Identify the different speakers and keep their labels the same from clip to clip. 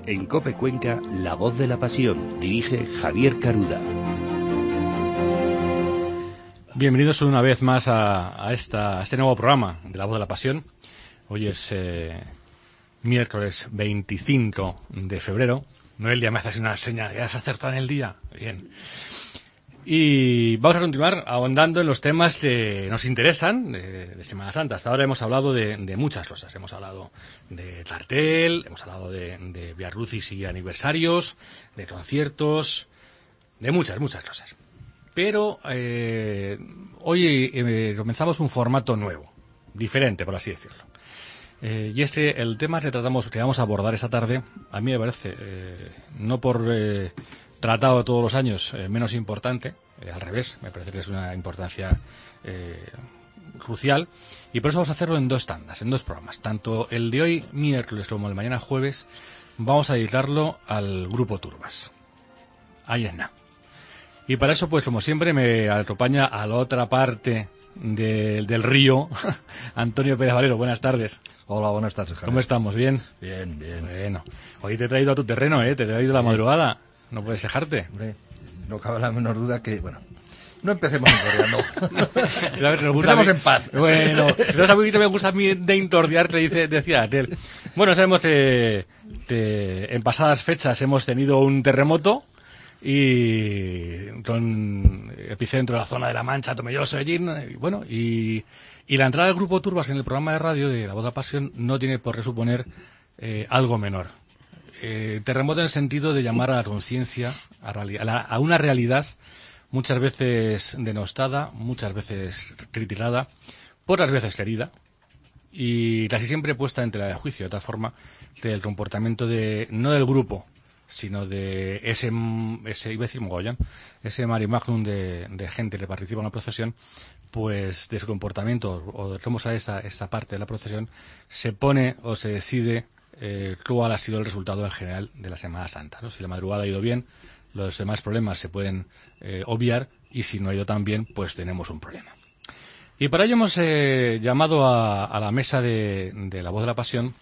Speaker 1: En COPE Cuenca, La Voz de la Pasión. Dirige Javier Caruda.
Speaker 2: Bienvenidos una vez más a este nuevo programa de La Voz de la Pasión. Hoy es miércoles 25 de febrero. Noelia, me haces una señal, ¿ya has acertado en el día? Bien. Y vamos a continuar ahondando en los temas que nos interesan de Semana Santa. Hasta ahora hemos hablado de muchas cosas. Hemos hablado de cartel, hemos hablado de Viacrucis y aniversarios, de conciertos, de muchas cosas. Pero hoy comenzamos un formato nuevo, diferente, por así decirlo. Y el tema que vamos a abordar esta tarde, a mí me parece, no por tratado todos los años menos importante, al revés, me parece que es una importancia crucial, y por eso vamos a hacerlo en dos tandas, en dos programas. Tanto el de hoy, miércoles, como el mañana, jueves, vamos a dedicarlo al Grupo Turbas. Ahí es nada. Y para eso, pues como siempre, me acompaña a la otra parte del río, Antonio Pérez Valero. Buenas tardes.
Speaker 3: Hola, buenas tardes, Javier.
Speaker 2: ¿Cómo estamos? ¿Bien?
Speaker 3: Bien.
Speaker 2: Bueno, hoy te he traído a tu terreno, te he traído la madrugada. No puedes dejarte.
Speaker 3: Hombre, no cabe la menor duda que, bueno, no empecemos entordiando.
Speaker 2: Empecemos
Speaker 3: en paz.
Speaker 2: Bueno, si no sabes un poquito me gusta a mí de entordiar, decía aquel. Bueno, sabemos que en pasadas fechas hemos tenido un terremoto y con epicentro en la zona de La Mancha, Tomelloso, allí, y bueno, y la entrada del Grupo Turbas en el programa de radio de La Voz de la Pasión no tiene por qué suponer algo menor. Terremoto en el sentido de llamar a la conciencia, a una realidad muchas veces denostada, muchas veces criticada, pocas veces querida y casi siempre puesta en tela de juicio, de tal forma que el comportamiento no del grupo, sino de ese iba a decir mogollón, ese mare magnum de gente que participa en la procesión, pues de su comportamiento o de cómo sale esta parte de la procesión, se pone o se decide cuál ha sido el resultado en general de la Semana Santa, ¿no? Si la madrugada ha ido bien, los demás problemas se pueden obviar, y si no ha ido tan bien, pues tenemos un problema. Y para ello hemos llamado a la mesa de La Voz de la Pasión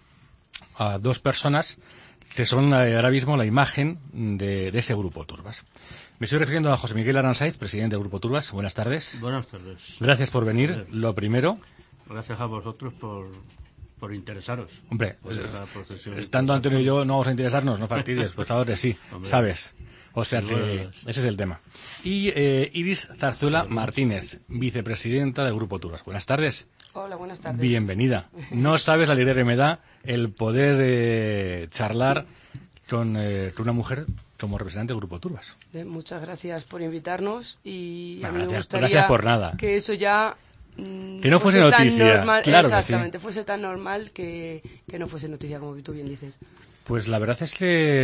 Speaker 2: a dos personas que son ahora mismo la imagen de ese Grupo Turbas. Me estoy refiriendo a José Miguel Aranzaiz, presidente del Grupo Turbas. Buenas tardes.
Speaker 4: Buenas tardes.
Speaker 2: Gracias por venir, lo primero.
Speaker 4: Gracias a vosotros por interesaros.
Speaker 2: Hombre,
Speaker 4: pues
Speaker 2: estando Antonio y yo no vamos a interesarnos, no fastidies, pues ahora sí, hombre, sabes. O sea que ese es el tema. Y Iris Zarzuela Martínez, vicepresidenta del Grupo Turbas. Buenas tardes.
Speaker 5: Hola, buenas tardes.
Speaker 2: Bienvenida. No sabes la alegría que me da el poder charlar con una mujer como representante del Grupo Turbas.
Speaker 5: Muchas gracias por invitarnos y a mí me
Speaker 2: gracias
Speaker 5: gustaría
Speaker 2: por nada.
Speaker 5: Que eso ya
Speaker 2: que no fuese noticia,
Speaker 5: normal,
Speaker 2: claro
Speaker 5: exactamente,
Speaker 2: que sí.
Speaker 5: Fuese tan normal que no fuese noticia, como tú bien dices.
Speaker 2: Pues la verdad es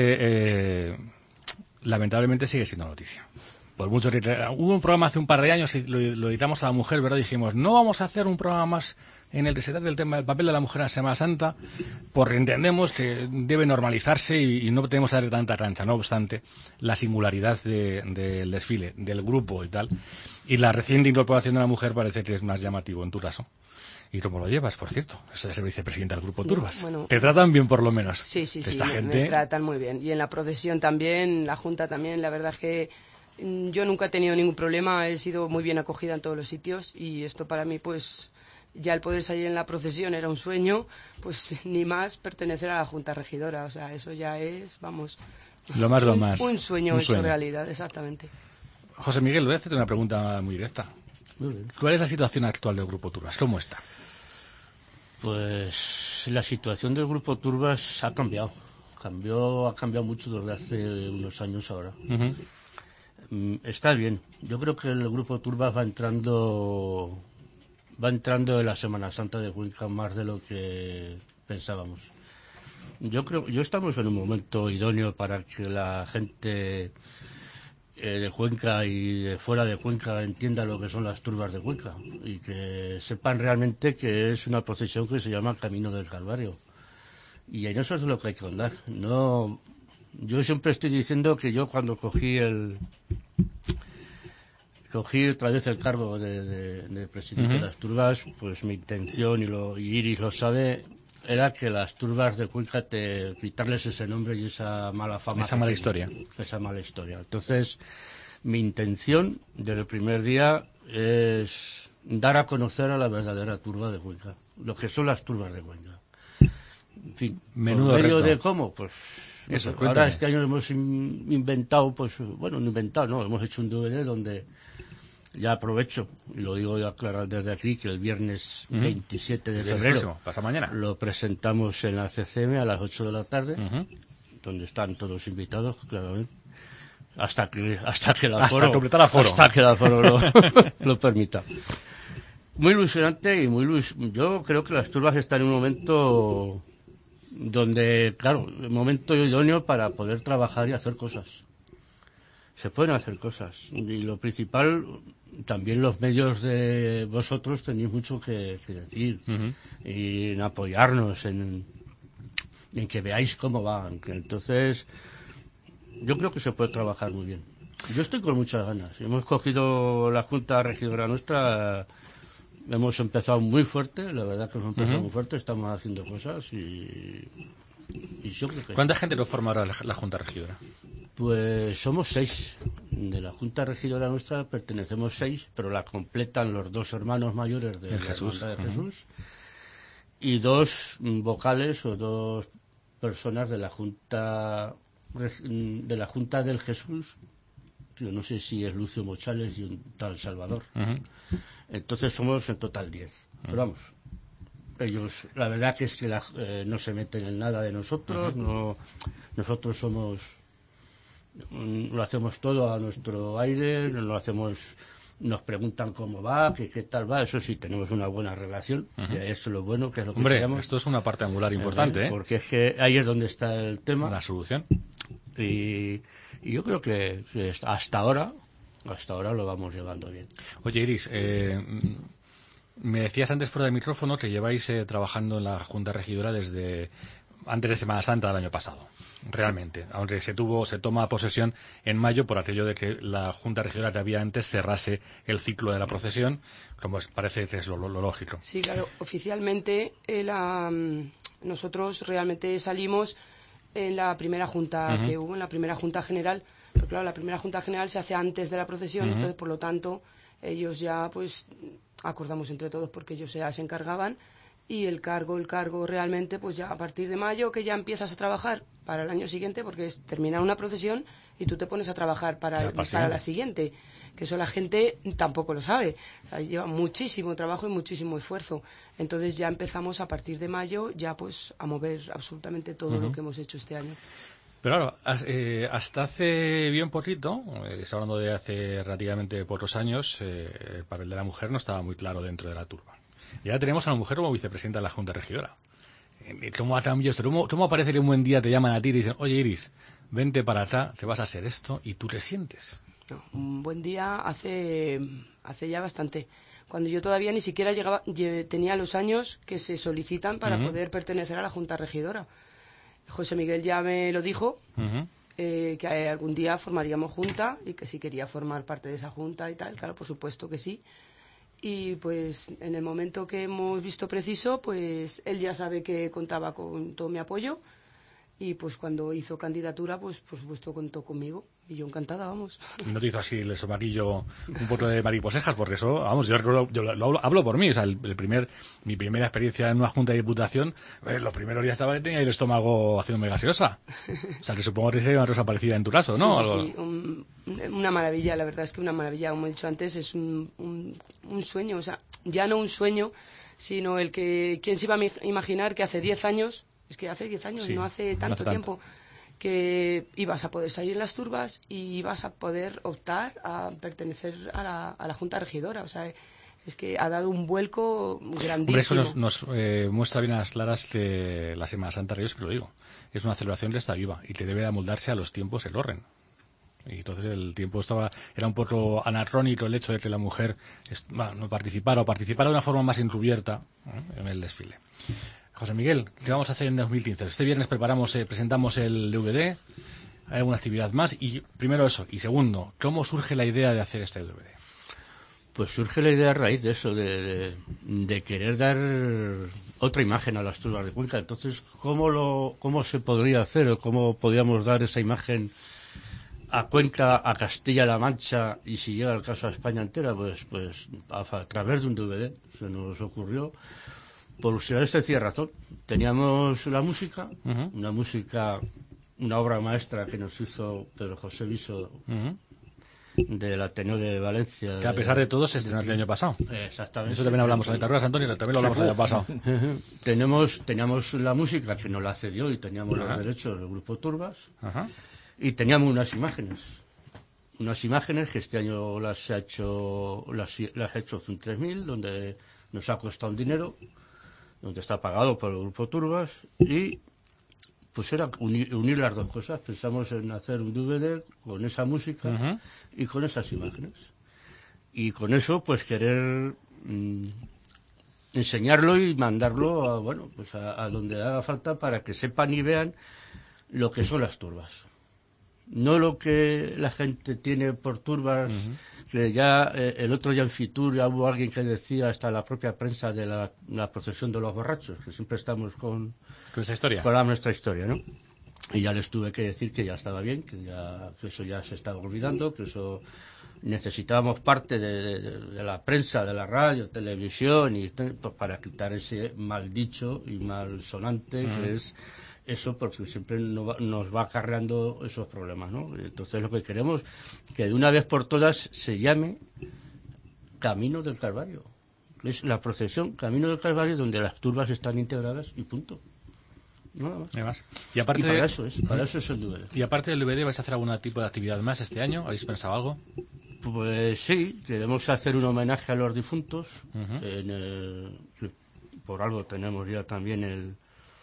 Speaker 2: que lamentablemente sigue siendo noticia. Por mucho que hubo un programa hace un par de años y lo editamos a la mujer, ¿verdad? Dijimos, no vamos a hacer un programa más en el que se trate del tema del papel de la mujer en la Semana Santa, porque entendemos que debe normalizarse y no tenemos que darle tanta cancha. No obstante, la singularidad del desfile, del grupo y tal, y la reciente incorporación de la mujer parece que es más llamativo en tu caso. ¿Y cómo lo llevas, por cierto? Eso es el vicepresidente del Grupo Turbas. Bueno, ¿te tratan bien, por lo menos?
Speaker 5: Sí, me tratan muy bien. Y en la procesión también, la Junta también. La verdad es que yo nunca he tenido ningún problema. He sido muy bien acogida en todos los sitios. Y esto para mí, pues, ya el poder salir en la procesión era un sueño. Pues ni más pertenecer a la Junta Regidora. O sea, eso ya es, vamos...
Speaker 2: Lo más.
Speaker 5: Un sueño hecho realidad, exactamente.
Speaker 2: José Miguel, voy a hacerte una pregunta muy directa. ¿Cuál es la situación actual del Grupo Turbas? ¿Cómo está?
Speaker 4: Pues la situación del Grupo Turbas ha cambiado. Ha cambiado mucho desde hace unos años ahora. Uh-huh. Está bien. Yo creo que el Grupo Turbas va entrando en la Semana Santa de Cuenca más de lo que pensábamos. Yo estamos en un momento idóneo para que la gente de Cuenca y de fuera de Cuenca entienda lo que son las turbas de Cuenca y que sepan realmente que es una procesión que se llama Camino del Calvario. Y en eso es lo que hay que andar. No, yo siempre estoy diciendo que yo cuando cogí otra vez el cargo de presidente de las turbas, pues mi intención, y Iris lo sabe, era que las turbas de Cuenca quitarles ese nombre y esa mala fama.
Speaker 2: Esa mala historia.
Speaker 4: Esa mala historia. Entonces, mi intención desde el primer día es dar a conocer a la verdadera turba de Cuenca, lo que son las turbas de Cuenca. En fin,
Speaker 2: menudo
Speaker 4: ¿por medio
Speaker 2: reto.
Speaker 4: de cómo? Pues
Speaker 2: eso,
Speaker 4: ahora
Speaker 2: cuéntame.
Speaker 4: este año hemos inventado, hemos hecho un DVD donde ya aprovecho, y lo digo ya claro desde aquí, que el viernes 27 de febrero
Speaker 2: Pasa mañana.
Speaker 4: lo presentamos en la CCM a las 8 de la tarde, donde están todos invitados, claramente. Hasta que
Speaker 2: completar aforo.
Speaker 4: Hasta que el aforo lo permita. Muy ilusionante y yo creo que las turbas están en un momento donde, claro, el momento idóneo para poder trabajar y hacer cosas. Se pueden hacer cosas. Y lo principal, también los medios de vosotros tenéis mucho que decir. Y en apoyarnos, en que veáis cómo van. Entonces, yo creo que se puede trabajar muy bien. Yo estoy con muchas ganas. Hemos cogido la Junta Regidora nuestra, hemos empezado muy fuerte, la verdad que hemos empezado muy fuerte, estamos haciendo cosas y yo creo que...
Speaker 2: ¿Cuánta gente lo forma ahora la Junta Regidora?
Speaker 4: Pues somos 6. De la Junta Regidora nuestra pertenecemos 6, pero la completan los 2 hermanos mayores de la Hermandad de Jesús y 2 vocales o 2 personas de la Junta del Jesús. Yo no sé si es Lucio Mochales y un tal Salvador. Entonces somos en total 10. Pero vamos, ellos, la verdad que es que no se meten en nada de nosotros. Nosotros somos... lo hacemos todo a nuestro aire, nos preguntan cómo va, qué tal va, eso sí, tenemos una buena relación, y eso es lo bueno, que es lo que
Speaker 2: Hombre,
Speaker 4: queremos.
Speaker 2: esto es una parte angular importante,
Speaker 4: porque es que ahí es donde está el tema.
Speaker 2: La solución.
Speaker 4: Y yo creo que hasta ahora lo vamos llevando bien.
Speaker 2: Oye, Iris, me decías antes fuera del micrófono que lleváis trabajando en la Junta Regidora desde antes de Semana Santa del año pasado, realmente, sí. Aunque se toma posesión en mayo por aquello de que la Junta Regidora que había antes cerrase el ciclo de la procesión, como parece que es lo lógico.
Speaker 5: Sí, claro, oficialmente nosotros realmente salimos en la primera junta que hubo, en la primera junta general, pero claro, la primera junta general se hace antes de la procesión, entonces por lo tanto ellos ya pues acordamos entre todos porque ellos ya se encargaban. Y el cargo realmente, pues ya a partir de mayo, que ya empiezas a trabajar para el año siguiente, porque es terminar una procesión y tú te pones a trabajar para la siguiente, que eso la gente tampoco lo sabe. O sea, lleva muchísimo trabajo y muchísimo esfuerzo. Entonces ya empezamos a partir de mayo ya pues a mover absolutamente todo lo que hemos hecho este año.
Speaker 2: Pero claro, hasta hace bien poquito, estoy hablando de hace relativamente pocos años, el papel de la mujer no estaba muy claro dentro de la turba. Y ahora tenemos a la mujer como vicepresidenta de la Junta Regidora. ¿Cómo ha cambiado esto? ¿Cómo parece que un buen día te llaman a ti y te dicen, oye Iris, vente para acá, te vas a hacer esto y tú te sientes?
Speaker 5: No, un buen día hace ya bastante. Cuando yo todavía ni siquiera tenía los años que se solicitan para poder pertenecer a la Junta Regidora. José Miguel ya me lo dijo, que algún día formaríamos junta y que si quería formar parte de esa junta y tal, claro, por supuesto que sí. Y pues en el momento que hemos visto preciso, pues él ya sabe que contaba con todo mi apoyo y pues cuando hizo candidatura, pues por supuesto contó conmigo y yo encantada, vamos.
Speaker 2: No te hizo así el somaquillo un poco de mariposejas, porque eso, vamos, yo hablo por mí, o sea, mi primera experiencia en una junta de diputación, los primeros días estaba que tenía el estómago haciéndome gaseosa. O sea, que supongo que sería una cosa parecida en tu caso, ¿no?
Speaker 5: Sí, una maravilla, la verdad es que una maravilla, como he dicho antes, es un sueño, o sea, ya no un sueño, sino el que, ¿quién se iba a imaginar que hace 10 años, es que hace 10 años, sí, no hace tanto tiempo, que ibas a poder salir en las turbas y ibas a poder optar a pertenecer a la Junta Regidora, o sea, es que ha dado un vuelco grandísimo.
Speaker 2: Hombre, eso nos muestra bien a las claras que la Semana Santa, yo siempre lo digo, es una celebración que está viva y que debe amoldarse a los tiempos que corren. Y entonces el tiempo era un poco anacrónico el hecho de que la mujer no participara o participara de una forma más encubierta en el desfile. José Miguel, ¿qué vamos a hacer en 2015? Este viernes presentamos el DVD, hay alguna actividad más y primero eso, y segundo, ¿cómo surge la idea de hacer este DVD?
Speaker 4: Pues surge la idea a raíz de eso, de querer dar otra imagen a las turbas de Cuenca. Entonces, ¿cómo se podría hacer o cómo podríamos dar esa imagen a Cuenca, a Castilla-La Mancha y si llega el caso a España entera? Pues a través de un DVD se nos ocurrió. Por ustedes decía razón. Teníamos la música, una obra maestra que nos hizo Pedro José Viso, del Ateneo de Valencia.
Speaker 2: Que a pesar de todo se estrenó el año pasado.
Speaker 4: Exactamente.
Speaker 2: Eso también hablamos en Tarrugas, Antonio, también lo hablamos el año pasado.
Speaker 4: Teníamos la música que nos la cedió y teníamos los derechos del Grupo Turbas. Y teníamos unas imágenes que este año las ha hecho Zoom 3000, donde nos ha costado un dinero, donde está pagado por el Grupo Turbas, y pues era unir las dos cosas. Pensamos en hacer un DVD con esa música y con esas imágenes. Y con eso, pues querer enseñarlo y mandarlo a donde haga falta para que sepan y vean lo que son las turbas. No lo que la gente tiene por turbas, que ya el otro día en Fitur ya hubo alguien que decía, hasta la propia prensa, de la procesión de los borrachos, que siempre estamos con
Speaker 2: esa historia,
Speaker 4: con nuestra historia, ¿no? Y ya les tuve que decir que ya estaba bien, que eso ya se estaba olvidando, que eso necesitábamos parte de la prensa, de la radio, televisión, y pues para quitar ese mal dicho y mal sonante que es eso, porque siempre nos va acarreando esos problemas, ¿no? Entonces lo que queremos que de una vez por todas se llame Camino del Calvario. Es la procesión Camino del Calvario, donde las turbas están integradas y punto. Nada más.
Speaker 2: Y aparte
Speaker 4: para eso es el DVD.
Speaker 2: Y aparte del DVD, ¿vais a hacer algún tipo de actividad más este año? ¿Habéis pensado algo?
Speaker 4: Pues sí, queremos hacer un homenaje a los difuntos. Por algo tenemos ya también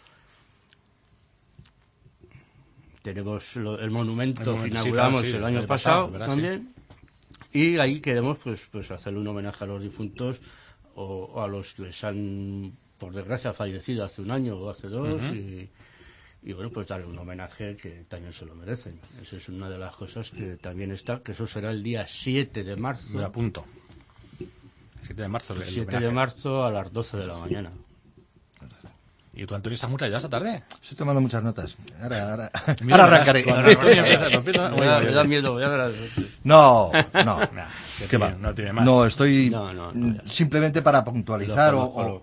Speaker 4: tenemos el monumento que inauguramos el año pasado también, y ahí queremos pues hacerle un homenaje a los difuntos o a los que les han, por desgracia, fallecido hace un año o hace dos, y bueno, pues darle un homenaje que también se lo merecen. Esa es una de las cosas que también está, que eso será el día 7 de marzo.
Speaker 2: Me apunto. 7 de marzo.
Speaker 4: El 7 de marzo a las 12 de la mañana.
Speaker 2: ¿Y tú, Antonio, estás muy callado esta tarde?
Speaker 3: Estoy tomando muchas notas. Ahora arrancaré.
Speaker 4: Me da miedo.
Speaker 3: No.
Speaker 2: ¿Qué va? No tiene más.
Speaker 3: No, estoy
Speaker 4: No,
Speaker 3: simplemente para puntualizar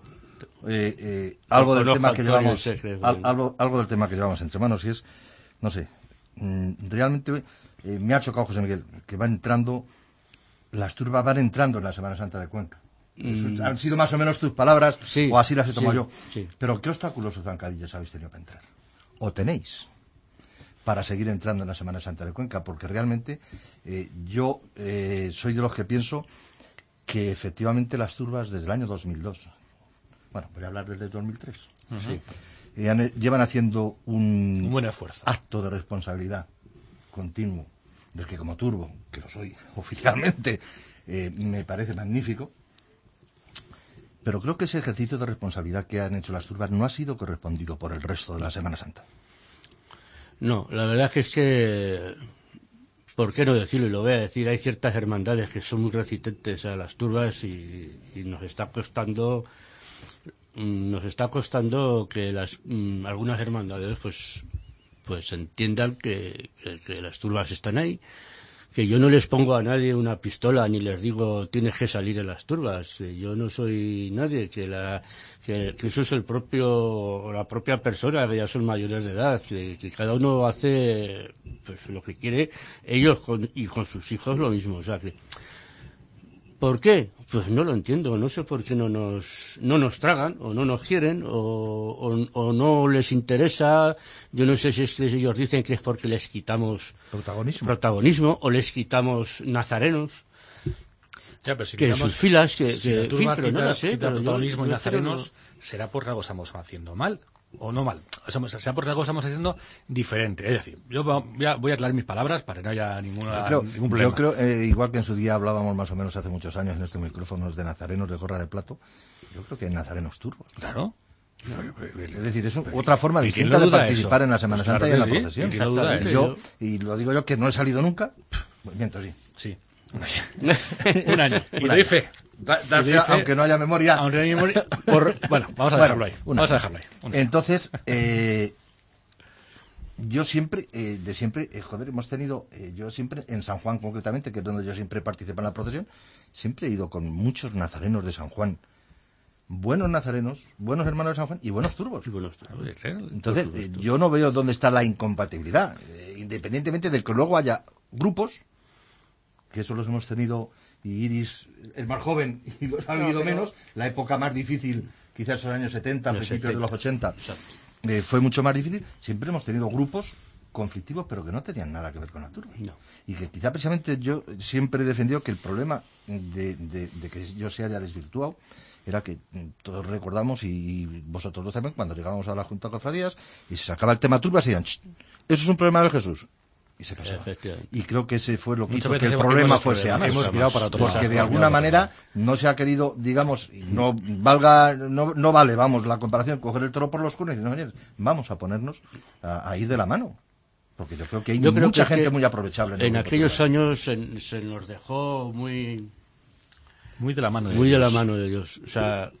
Speaker 3: algo del tema que llevamos, algo del tema que llevamos entre manos, y es, no sé, realmente me ha chocado, José Miguel, que las turbas van entrando en la Semana Santa de Cuenca. Han sido más o menos tus palabras, o así las he tomado yo.
Speaker 4: Sí.
Speaker 3: Pero ¿qué obstáculos o zancadillas habéis tenido para entrar? ¿O tenéis para seguir entrando en la Semana Santa de Cuenca? Porque realmente yo soy de los que pienso que efectivamente las turbas desde el año 2002, bueno, voy a hablar desde el 2003, llevan haciendo un
Speaker 2: buen esfuerzo,
Speaker 3: acto de responsabilidad continuo, del que como turbo, que lo soy oficialmente, me parece magnífico. Pero creo que ese ejercicio de responsabilidad que han hecho las turbas no ha sido correspondido por el resto de la Semana Santa.
Speaker 4: No, la verdad es que, ¿por qué no decirlo? Y lo voy a decir, hay ciertas hermandades que son muy resistentes a las turbas y nos está costando que algunas hermandades pues entiendan que las turbas están ahí. Que yo no les pongo a nadie una pistola ni les digo tienes que salir de las turbas, que yo no soy nadie, que eso es la propia persona, que ya son mayores de edad, que cada uno hace pues lo que quiere, ellos y con sus hijos lo mismo, o sea que ¿por qué? Pues no lo entiendo, no sé por qué no nos tragan, o no nos quieren, o no les interesa. Yo no sé si es que ellos dicen que es porque les quitamos protagonismo o les quitamos nazarenos.
Speaker 2: Ya, pero si
Speaker 4: que
Speaker 2: quitamos,
Speaker 4: sus filas,
Speaker 2: si la turba quita protagonismo y
Speaker 4: yo
Speaker 2: nazarenos, será por algo estamos haciendo mal. O no mal, sea por algo estamos haciendo diferente. Es decir, yo voy a aclarar mis palabras para que no haya ningún problema.
Speaker 3: Yo creo, igual que en su día hablábamos más o menos hace muchos años en estos micrófonos de nazarenos de gorra de plato, yo creo que hay nazarenos turbos.
Speaker 2: Claro.
Speaker 3: Es decir, es otra forma distinta de participar en la Semana Santa y en la procesión.
Speaker 2: Y lo digo yo
Speaker 3: Y lo digo yo, que no he salido nunca, miento, sí.
Speaker 2: Sí. Un año. Y doy fe.
Speaker 3: Da fe, aunque no haya memoria.
Speaker 2: Aunque no haya memoria. Bueno, vamos a dejarlo ahí. Vamos a dejarlo ahí.
Speaker 3: Entonces, yo siempre, hemos tenido, yo siempre, en San Juan concretamente, que es donde yo siempre participo en la procesión, siempre he ido con muchos nazarenos de San Juan. Buenos nazarenos, buenos hermanos de San Juan y buenos turbos. Entonces, yo no veo dónde está la incompatibilidad. Independientemente de que luego haya grupos, que eso los hemos tenido, y Iris es más joven y los ha vivido menos, la época más difícil, quizás en los años 70, principios de los 80, fue mucho más difícil. Siempre hemos tenido grupos conflictivos, pero que no tenían nada que ver con la turba.
Speaker 4: No.
Speaker 3: Y que quizá precisamente yo siempre he defendido que el problema de que yo se haya desvirtuado era que todos recordamos, y vosotros dos también, cuando llegábamos a la Junta de Cofradías y se sacaba el tema turbas y decían, eso es un problema de Jesús. Y se pasaba. Y creo que ese fue lo que hizo que el problema fuese más. Porque de alguna manera no se ha querido, digamos, no vale, vamos, la comparación, coger el toro por los cuernos y decir, no, vamos a ponernos a ir de la mano. Porque yo creo que hay mucha gente muy aprovechable.
Speaker 4: En aquellos años se nos dejó muy
Speaker 2: de la mano
Speaker 4: de Dios. O sea,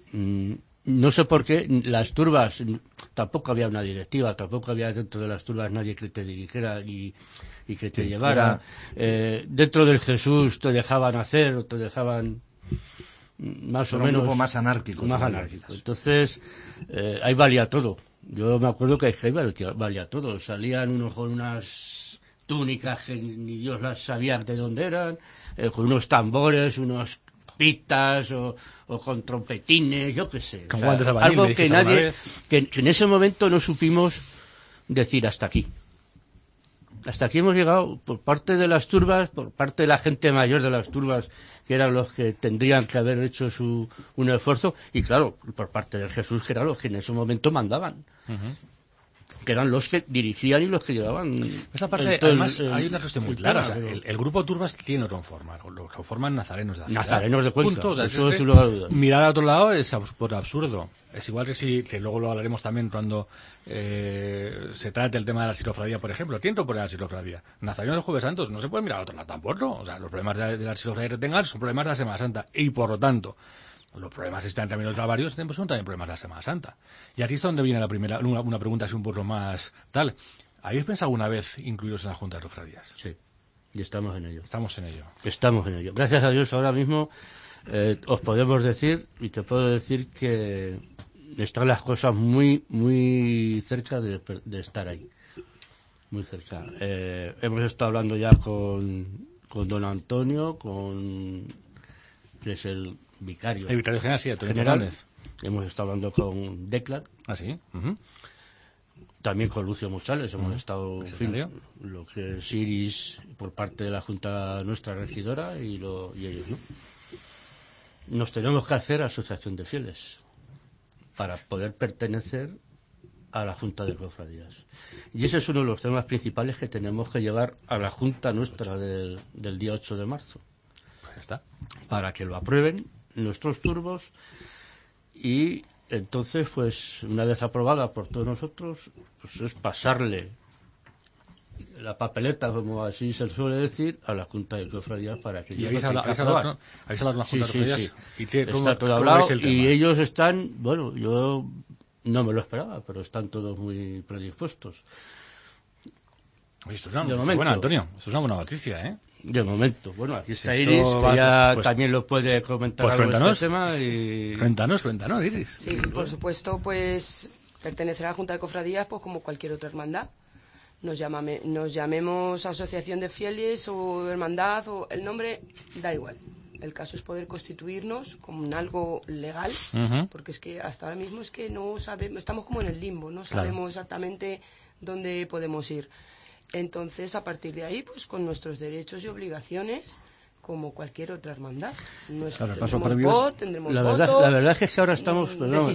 Speaker 4: no sé por qué las turbas, tampoco había una directiva, tampoco había dentro de las turbas nadie que te dirigiera y que te llevara. Dentro del Jesús te dejaban hacer o te dejaban más o menos...
Speaker 3: un grupo más anárquico.
Speaker 4: Entonces, ahí valía todo. Yo me acuerdo que ahí valía todo. Salían unos con unas túnicas que ni Dios las sabía de dónde eran, con unos tambores, unos pitas o con trompetines, yo qué sé.
Speaker 2: O sea,
Speaker 4: algo que nadie, que en ese momento no supimos decir hasta aquí. Hasta aquí hemos llegado por parte de las turbas, por parte de la gente mayor de las turbas, que eran los que tendrían que haber hecho un esfuerzo, y claro, por parte del Jesús, que eran los que en ese momento mandaban. Que eran los que dirigían y los que llevaban.
Speaker 2: Esa parte, además, hay una cuestión muy clara. O sea, el grupo Turbas tiene otra forma. Lo forman nazarenos de la ciudad.
Speaker 4: Nazarenos de Cuenca.
Speaker 2: Punto. O sea,
Speaker 4: eso sin lugar a dudas.
Speaker 2: Mirar a otro lado es por absurdo. Es igual que luego lo hablaremos también cuando se trate el tema de la xilofradía, por ejemplo. Tiento por la xilofradía. Nazarenos de Jueves Santos no se puede mirar a otro lado tampoco. O sea, los problemas de la xilofradía que tengan son problemas de la Semana Santa. Y por lo tanto, los problemas están también los varios, son también problemas de la Semana Santa. Y aquí es donde viene la primera, una pregunta así un poco más tal. ¿Habéis pensado alguna vez incluiros en la Junta de Cofradías?
Speaker 4: Sí, y estamos en ello.
Speaker 2: Estamos en ello.
Speaker 4: Estamos en ello. Gracias a Dios ahora mismo os podemos decir, y te puedo decir que están las cosas muy, muy cerca de estar ahí. Muy cerca. Hemos estado hablando ya con don Antonio, que es el vicario.
Speaker 2: El vicario general, sí, Antonio Fernández.
Speaker 4: Hemos estado hablando con Declan.
Speaker 2: Ah, sí.
Speaker 4: También con Lucio Musales hemos estado, en fin, lo que es Iris por parte de la Junta nuestra regidora y ellos, ¿no? Nos tenemos que hacer asociación de fieles para poder pertenecer a la Junta de Cofradías. Y ese es uno de los temas principales que tenemos que llevar a la Junta nuestra del día 8 de marzo.
Speaker 2: Pues está.
Speaker 4: Para que lo aprueben nuestros turbos y entonces, pues, una vez aprobada por todos nosotros, pues es pasarle la papeleta, como así se suele decir, a la Junta de Cofradías para que ellos lo tengan que aprobar.
Speaker 2: ¿Habéis hablado con la Junta de Cofradías?
Speaker 4: Sí. Está todo hablado y ellos están, bueno, yo no me lo esperaba, pero están todos muy predispuestos.
Speaker 2: Esto es una buena, Antonio. Esto es una buena noticia, ¿eh?
Speaker 4: De momento. Bueno, aquí está Iris, que ya también lo puede comentar algo de este tema. Y...
Speaker 2: Cuéntanos, Iris.
Speaker 5: Sí, por supuesto, pues pertenecer a la Junta de Cofradías, pues como cualquier otra hermandad. Nos llamemos asociación de fieles o hermandad, o el nombre da igual. El caso es poder constituirnos con algo legal, porque es que hasta ahora mismo es que no sabemos, estamos como en el limbo, no sabemos exactamente dónde podemos ir. Entonces, a partir de ahí, pues con nuestros derechos y obligaciones, como cualquier otra hermandad. Tendremos
Speaker 4: la verdad es que ahora estamos,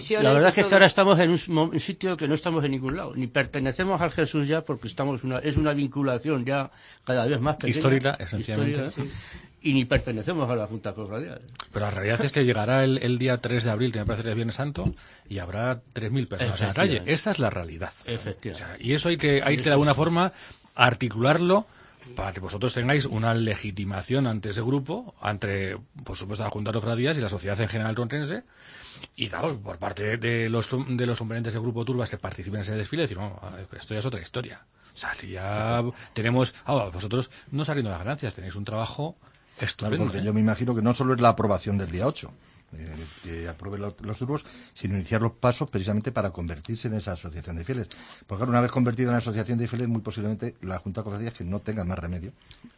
Speaker 4: en un sitio que no estamos en ningún lado, ni pertenecemos al Jesús ya, porque es una vinculación ya cada vez más pequeña,
Speaker 2: histórica, esencialmente,
Speaker 4: y ni pertenecemos a la Junta Cofradial.
Speaker 2: Pero la realidad es que llegará el día 3 de abril, que me parece que es Viernes Santo, y habrá 3.000 personas en la calle. Esa es la realidad.
Speaker 4: Efectivamente.
Speaker 2: O sea, y eso hay que de alguna forma articularlo para que vosotros tengáis una legitimación ante ese grupo, ante, por supuesto, la Junta de Cofradías y la sociedad en general tontrense, y claro, por parte de los componentes del grupo Turbas que participen en ese desfile, decir, no, esto ya es otra historia. O sea, que ya tenemos, vosotros no saliendo las ganancias, tenéis un trabajo estupendo.
Speaker 3: Claro, porque yo me imagino que no solo es la aprobación del día 8, que aprueben los turbos, sino iniciar los pasos precisamente para convertirse en esa asociación de fieles. Porque claro, una vez convertida en asociación de fieles, muy posiblemente la Junta de Cofradías que no tenga más remedio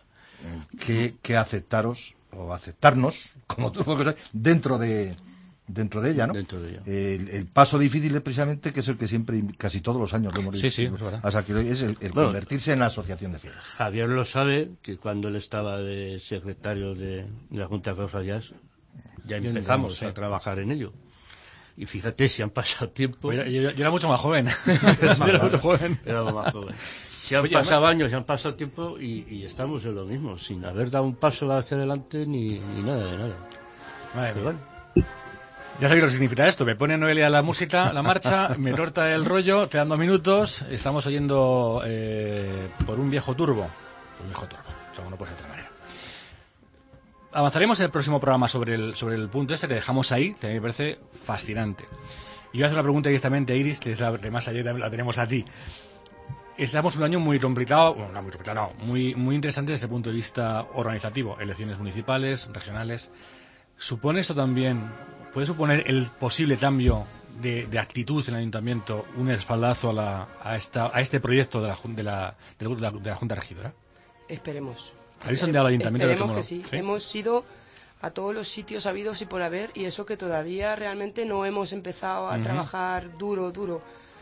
Speaker 3: que aceptaros o aceptarnos como turbos dentro de ella, ¿no?
Speaker 4: Dentro de ella.
Speaker 3: El paso difícil es precisamente que es el que siempre, casi todos los años lo hemos dicho.
Speaker 2: Sí, es verdad.
Speaker 3: O sea, que es el convertirse en la asociación de fieles.
Speaker 4: Javier lo sabe, que cuando él estaba de secretario de la Junta de Cofradías, ya empezamos a trabajar en ello. Y fíjate, si han pasado tiempo...
Speaker 2: Yo era mucho más joven.
Speaker 4: Era más joven. Si han pasado años, si han pasado tiempo y estamos en lo mismo, sin haber dado un paso hacia adelante ni nada de nada.
Speaker 2: Madre mía. Ya sabéis lo que significa esto. Me pone Noelia la música, la marcha, me corta el rollo, te dan 2 minutos. Estamos oyendo por un viejo turbo. Un viejo turbo. O sea, no puede ser de otra manera. Avanzaremos en el próximo programa sobre el punto este que dejamos ahí, que a mí me parece fascinante. Y voy a hacer una pregunta directamente a Iris, que es la que más allá la tenemos a ti. Estamos en un año muy complicado, bueno, no muy complicado, no, muy interesante desde el punto de vista organizativo. Elecciones municipales, regionales. ¿Supone esto también, puede suponer el posible cambio de actitud en el ayuntamiento un espaldazo a este proyecto de la Junta Regidora?
Speaker 5: Esperemos.
Speaker 2: ¿Habéis sondeado al ayuntamiento?
Speaker 5: Esperemos que sí. Hemos ido a todos los sitios habidos y por haber, y eso que todavía realmente no hemos empezado a trabajar duro.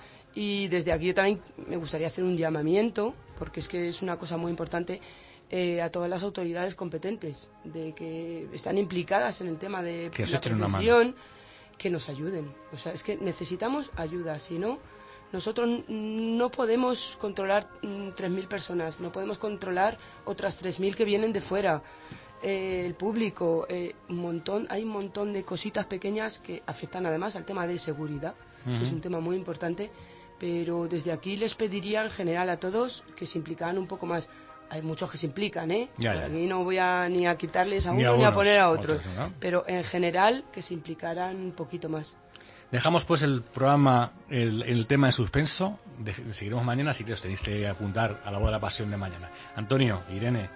Speaker 5: Y desde aquí yo también me gustaría hacer un llamamiento, porque es que es una cosa muy importante, a todas las autoridades competentes, de que están implicadas en el tema de
Speaker 2: que
Speaker 5: la profesión, que nos ayuden. O sea, es que necesitamos ayuda, si no, nosotros no podemos controlar 3.000 personas, no podemos controlar otras 3.000 que vienen de fuera, el público, hay un montón de cositas pequeñas que afectan además al tema de seguridad, que es un tema muy importante, pero desde aquí les pediría en general a todos que se implicaran un poco más. Hay muchos que se implican,
Speaker 2: Ya.
Speaker 5: Aquí no voy ni a quitarles a uno ni a poner a otros, ¿no? Pero en general que se implicaran un poquito más.
Speaker 2: Dejamos pues el programa, el tema en suspenso. Seguiremos mañana, si os tenéis que apuntar a la boda de la pasión de mañana. Antonio, Irene,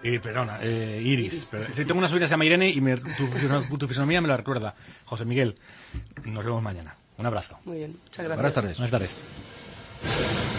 Speaker 2: Iris. Si tengo una sobrina que se llama Irene y tu fisonomía me la recuerda. José Miguel, nos vemos mañana. Un abrazo.
Speaker 5: Muy bien, muchas gracias.
Speaker 3: Buenas tardes.
Speaker 2: Buenas tardes.